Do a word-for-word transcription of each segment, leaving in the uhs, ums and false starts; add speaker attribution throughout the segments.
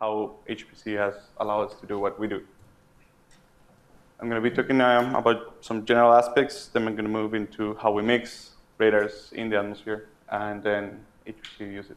Speaker 1: how H P C has allowed us to do what we do. I'm going to be talking um, about some general aspects, then I'm going to move into how we mix radars in the atmosphere, and then H P C uses.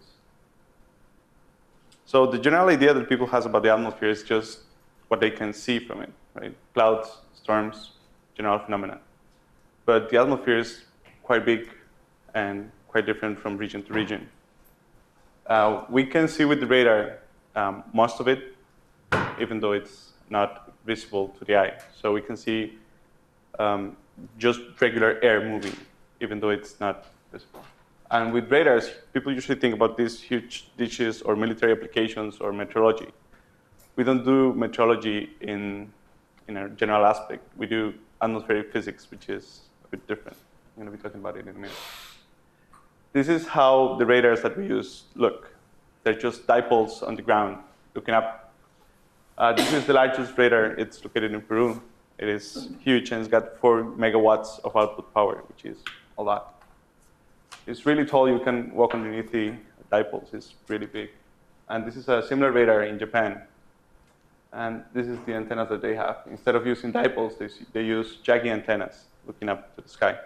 Speaker 1: So the general idea that people have about the atmosphere is just what they can see from it, right? Clouds, storms, general phenomena. But the atmosphere is quite big and quite different from region to region. Uh, we can see with the radar um, most of it, even though it's not visible to the eye. So we can see um, just regular air moving, even though it's not visible. And with radars, people usually think about these huge dishes or military applications or meteorology. We don't do meteorology in, in a general aspect. We do atmospheric physics, which is a bit different. I'm going to be talking about it in a minute. This is how the radars that we use look. They're just dipoles on the ground looking up. Uh, this is the largest radar. It's located in Peru. It is huge, and it's got four megawatts of output power, which is a lot. It's really tall. You can walk underneath the dipoles. It's really big. And this is a similar radar in Japan. And this is the antennas that they have. Instead of using dipoles, they, they use jaggy antennas looking up to the sky.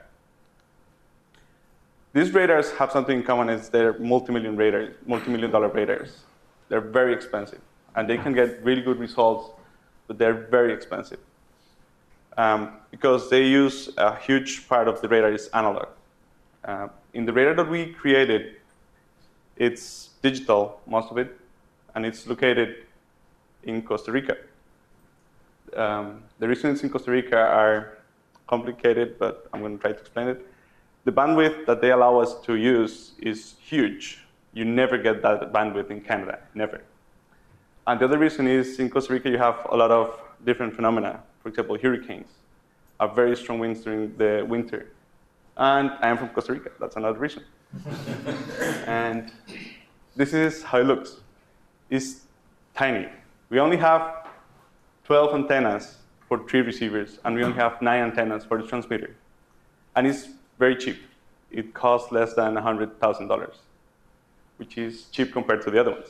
Speaker 1: These radars have something in common. Is they're multi-million radars, multi-million dollar radars. They're very expensive. And they can get really good results, but they're very expensive. Um, because they use a huge part of the radar is analog. Uh, in the radar that we created, it's digital, most of it, and it's located in Costa Rica. Um, the reasons in Costa Rica are complicated, but I'm going to try to explain it. The bandwidth that they allow us to use is huge. You never get that bandwidth in Canada, never. And the other reason is in Costa Rica you have a lot of different phenomena. For example, hurricanes have very strong winds during the winter. And I am from Costa Rica, that's another reason. And this is how it looks. It's tiny. We only have twelve antennas for three receivers, and we only have nine antennas for the transmitter. And it's very cheap. It costs less than one hundred thousand dollars, which is cheap compared to the other ones.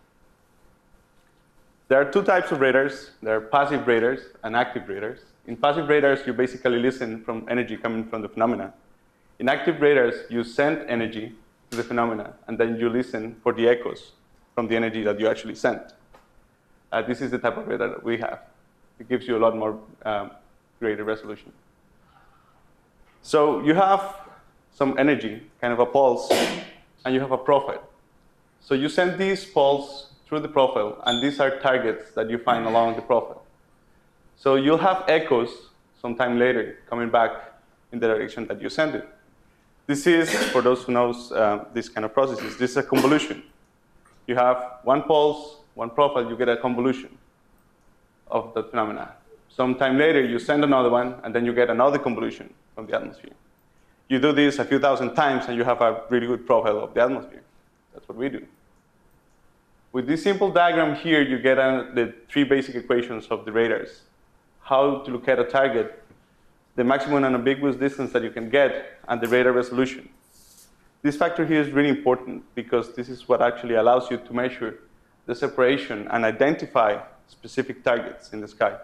Speaker 1: There are two types of radars. There are passive radars and active radars. In passive radars, you basically listen from energy coming from the phenomena. In active radars, you send energy to the phenomena, and then you listen for the echoes from the energy that you actually sent. Uh, this is the type of radar that we have. It gives you a lot more um, greater resolution. So you have some energy, kind of a pulse, and you have a profile. So you send these pulse through the profile, and these are targets that you find along the profile. So you'll have echoes sometime later coming back in the direction that you send it. This is, for those who knows uh, these kind of processes, this is a convolution. You have one pulse, one profile, you get a convolution of the phenomena. Sometime later, you send another one, and then you get another convolution from the atmosphere. You do this a few thousand times, and you have a really good profile of the atmosphere. That's what we do. With this simple diagram here, you get uh, the three basic equations of the radars. How to look at a target, the maximum unambiguous distance that you can get, and the radar resolution. This factor here is really important because this is what actually allows you to measure the separation and identify specific targets in the sky.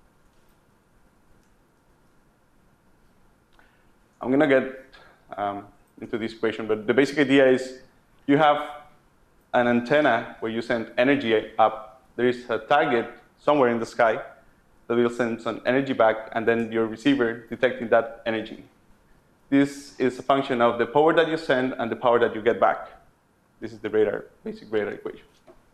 Speaker 1: I'm going to get um, into this equation, but the basic idea is you have an antenna where you send energy up. There is a target somewhere in the sky that will send some energy back, and then your receiver detecting that energy. This is a function of the power that you send and the power that you get back. This is the radar, basic radar equation.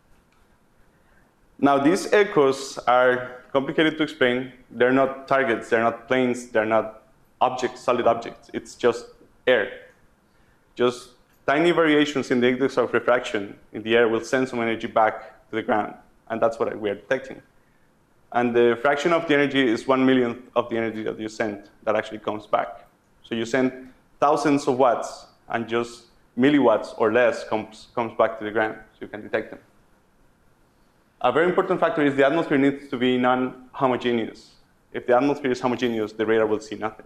Speaker 1: Now, these echoes are complicated to explain. They're not targets, they're not planes, they're not objects, solid objects. It's just air. Just tiny variations in the index of refraction in the air will send some energy back to the ground, and that's what we are detecting. And the fraction of the energy is one millionth of the energy that you send that actually comes back. So you send thousands of watts, and just milliwatts or less comes, comes back to the ground, so you can detect them. A very important factor is the atmosphere needs to be non-homogeneous. If the atmosphere is homogeneous, the radar will see nothing.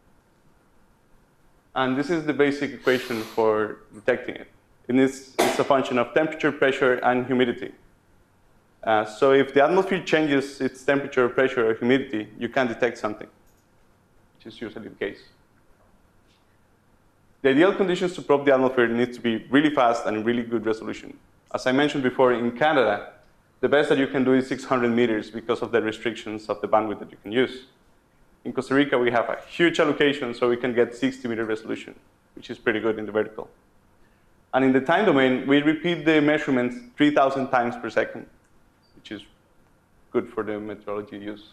Speaker 1: And this is the basic equation for detecting it. It is, it's a function of temperature, pressure, and humidity. Uh, so if the atmosphere changes its temperature, pressure, or humidity, you can detect something, which is usually the case. The ideal conditions to probe the atmosphere need to be really fast and really good resolution. As I mentioned before, in Canada, the best that you can do is six hundred meters because of the restrictions of the bandwidth that you can use. In Costa Rica, we have a huge allocation, so we can get sixty meter resolution, which is pretty good in the vertical. And in the time domain, we repeat the measurements three thousand times per second, which is good for the meteorology use.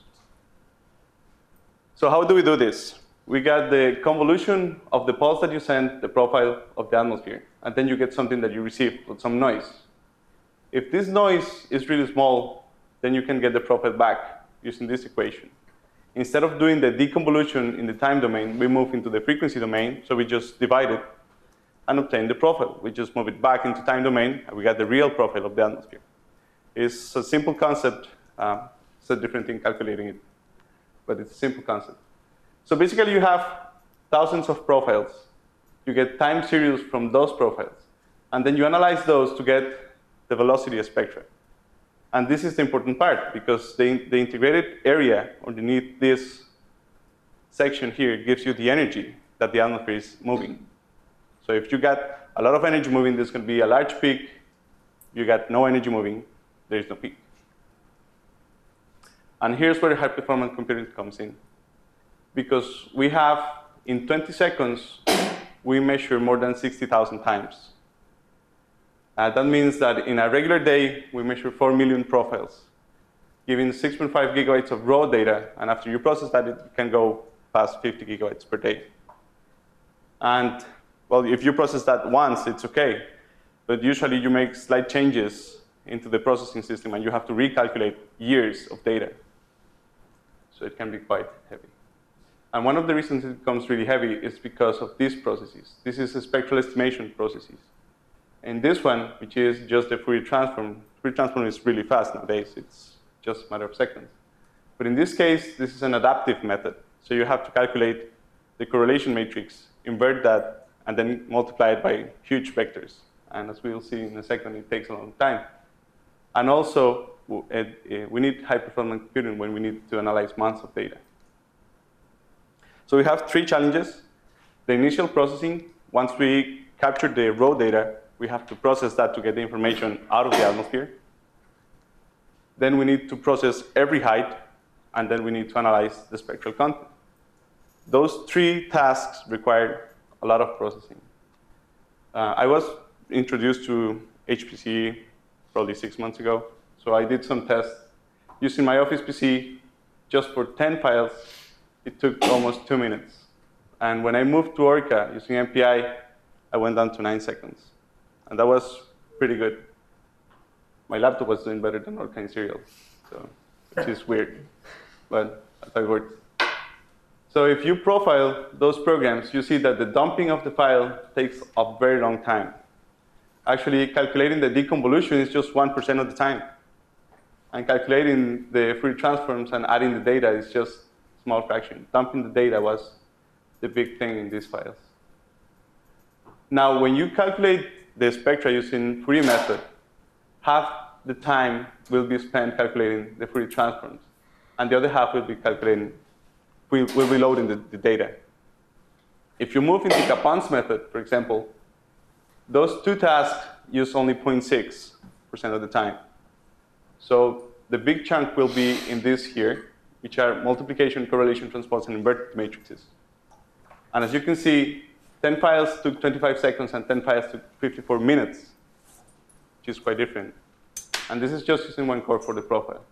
Speaker 1: So how do we do this? We got the convolution of the pulse that you send, the profile of the atmosphere, and then you get something that you receive with some noise. If this noise is really small, then you can get the profile back using this equation. Instead of doing the deconvolution in the time domain, we move into the frequency domain, so we just divide it and obtain the profile. We just move it back into time domain, and we got the real profile of the atmosphere. It's a simple concept. Uh, it's a different thing calculating it, but it's a simple concept. So basically, you have thousands of profiles. You get time series from those profiles, and then you analyze those to get the velocity spectra. And this is the important part, because the, the integrated area underneath this section here gives you the energy that the atmosphere is moving. So if you got a lot of energy moving, there's going to be a large peak. You got no energy moving, there is no peak. And here's where high-performance computing comes in. Because we have, in twenty seconds, we measure more than sixty thousand times. Uh, that means that in a regular day, we measure four million profiles, giving six point five gigabytes of raw data. And after you process that, it can go past fifty gigabytes per day. And well, if you process that once, it's OK. But usually, you make slight changes into the processing system, and you have to recalculate years of data. So it can be quite heavy. And one of the reasons it becomes really heavy is because of these processes. This is a spectral estimation processes. And this one, which is just the Fourier transform, Fourier transform is really fast nowadays. It's just a matter of seconds. But in this case, this is an adaptive method. So you have to calculate the correlation matrix, invert that, and then multiply it by huge vectors. And as we'll see in a second, it takes a long time. And also, we need high-performance computing when we need to analyze months of data. So we have three challenges. The initial processing, once we capture the raw data, we have to process that to get the information out of the atmosphere. Then we need to process every height, and then we need to analyze the spectral content. Those three tasks require a lot of processing. Uh, I was introduced to H P C probably six months ago, so I did some tests. Using my Office P C, just for ten files, it took almost two minutes. And when I moved to Orca using M P I, I went down to nine seconds. And that was pretty good. My laptop was doing better than Orca in serial, so, which is weird, but that's how it works. So if you profile those programs, you see that the dumping of the file takes a very long time. Actually, calculating the deconvolution is just one percent of the time. And calculating the Fourier transforms and adding the data is just a small fraction. Dumping the data was the big thing in these files. Now, when you calculate the spectra using Fourier method, half the time will be spent calculating the Fourier transforms, and the other half will be calculating, will, will be loading the, the data. If you move into Capon's method, for example, those two tasks use only zero point six percent of the time. So the big chunk will be in this here, which are multiplication, correlation, transpose, and inverted matrices. And as you can see, ten files took twenty-five seconds, and ten files took fifty-four minutes, which is quite different. And this is just using one core for the profile.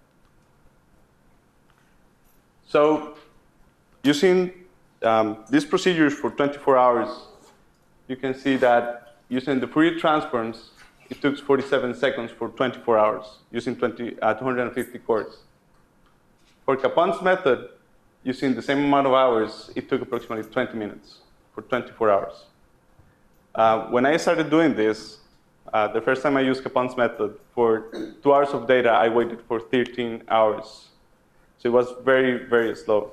Speaker 1: So using um, these procedures for twenty-four hours, you can see that using the Fourier transforms, it took forty-seven seconds for twenty-four hours, using twenty, uh, two hundred fifty cores. For Capon's method, using the same amount of hours, it took approximately twenty minutes for twenty-four hours. Uh, when I started doing this, uh, the first time I used Capon's method, for two hours of data, I waited for thirteen hours. So it was very, very slow.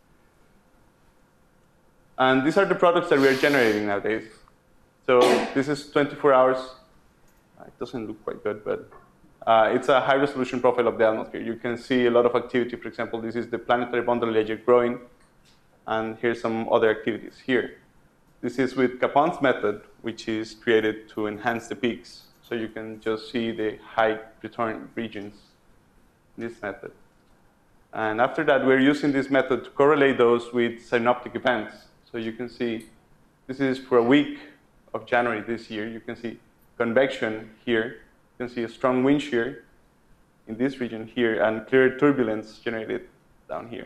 Speaker 1: And these are the products that we are generating nowadays. So this is twenty-four hours. It doesn't look quite good, but Uh, it's a high-resolution profile of the atmosphere. You can see a lot of activity. For example, this is the planetary boundary layer growing, and here's some other activities here. This is with Capon's method, which is created to enhance the peaks. So you can just see the high return regions in this method. And after that, we're using this method to correlate those with synoptic events. So you can see, this is for a week of January this year. You can see convection here. You can see a strong wind shear in this region here, and clear turbulence generated down here.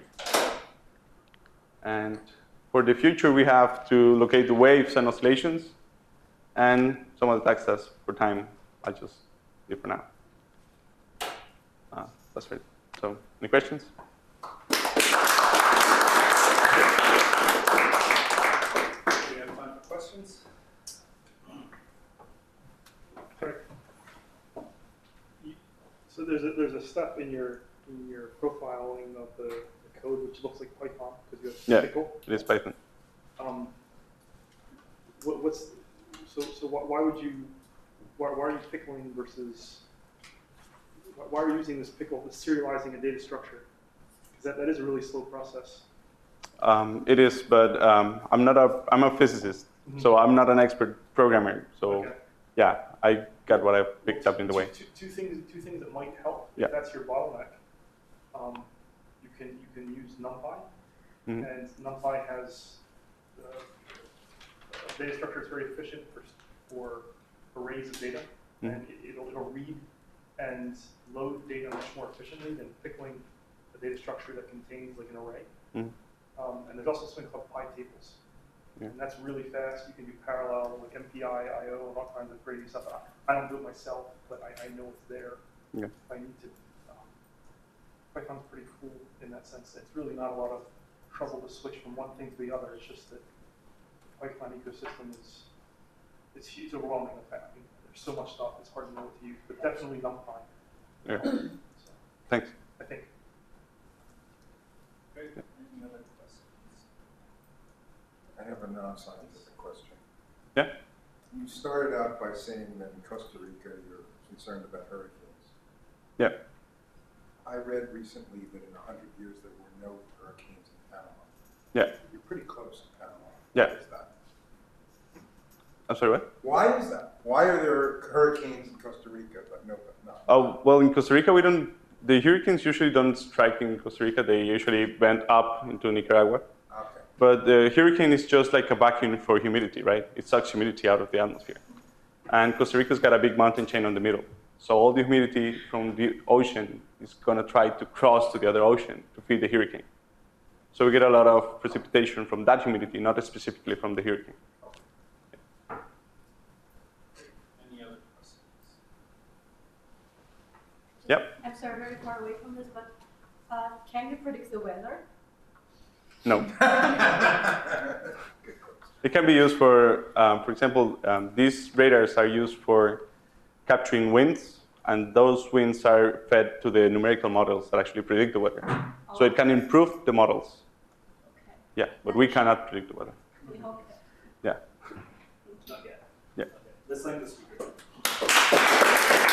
Speaker 1: And for the future, we have to locate the waves and oscillations, and some of the taxas for time, I'll just leave for now. Uh, that's right. So, any questions?
Speaker 2: Do we have time for questions?
Speaker 3: So there's a, there's a step in your in your profiling of the, the code which looks like Python because you have
Speaker 1: Yeah,
Speaker 3: pickle.
Speaker 1: it is Python.
Speaker 3: Um, what, what's so so why, why would you why, why are you pickling versus why, why are you using this pickle, this serializing a data structure? Because that, that is a really slow process.
Speaker 1: Um, it is, but um, I'm not a I'm a physicist, mm-hmm. so I'm not an expert programmer. So
Speaker 3: okay.
Speaker 1: yeah, I got what I picked
Speaker 3: well,
Speaker 1: up in the
Speaker 3: two,
Speaker 1: way.
Speaker 3: Two, two things two things that might help.
Speaker 1: Yeah.
Speaker 3: If that's your bottleneck. Um, you can you can use NumPy, mm-hmm. and NumPy has uh, a data structure that's very efficient for for arrays of data, mm-hmm. and it, it'll it'll read and load data much more efficiently than pickling a data structure that contains like an array. Mm-hmm. Um, and there's also something called PyTables, yeah. and that's really fast. You can do parallel like M P I, I O, and all kinds of crazy stuff. I, I don't do it myself, but I, I know it's there.
Speaker 1: Yeah.
Speaker 3: If I need to. Python's pretty cool in that sense. It's really not a lot of trouble to switch from one thing to the other. It's just that the Python ecosystem is it's, it's overwhelming. In fact, I mean, there's so much stuff, it's hard to know what to use. But definitely NumPy.
Speaker 1: Yeah.
Speaker 3: So,
Speaker 1: Thanks.
Speaker 3: I think.
Speaker 2: Great. Any other questions?
Speaker 4: I have a non-scientific question.
Speaker 1: Yeah.
Speaker 4: You started out by saying that in Costa Rica you're concerned about hurricanes.
Speaker 1: Yeah.
Speaker 4: I read recently that in a hundred years there were no hurricanes in Panama.
Speaker 1: Yeah.
Speaker 4: You're pretty close in Panama.
Speaker 1: Yeah.
Speaker 4: Why is that?
Speaker 1: I'm sorry, what?
Speaker 4: Why is that? Why are there hurricanes in Costa Rica but no, but not?
Speaker 1: Oh, well, in Costa Rica, we don't, the hurricanes usually don't strike in Costa Rica. They usually went up into Nicaragua.
Speaker 4: Okay.
Speaker 1: But the hurricane is just like a vacuum for humidity, right? It sucks humidity out of the atmosphere. And Costa Rica's got a big mountain chain on the middle. So all the humidity from the ocean is going to try to cross to the other ocean to feed the hurricane. So we get a lot of precipitation from that humidity, not specifically from the hurricane.
Speaker 2: Any other questions?
Speaker 1: Yep.
Speaker 5: I'm sorry, very far away from this, but uh, can you predict the weather?
Speaker 1: No. It can be used for, um, for example, um, these radars are used for capturing winds, and those winds are fed to the numerical models that actually predict the weather. Oh. So it can improve the models.
Speaker 5: Okay.
Speaker 1: Yeah, but we cannot predict the weather.
Speaker 5: We hope that.
Speaker 1: Yeah.
Speaker 2: Not yet.
Speaker 1: Yeah.
Speaker 2: Okay. Let's thank the speaker.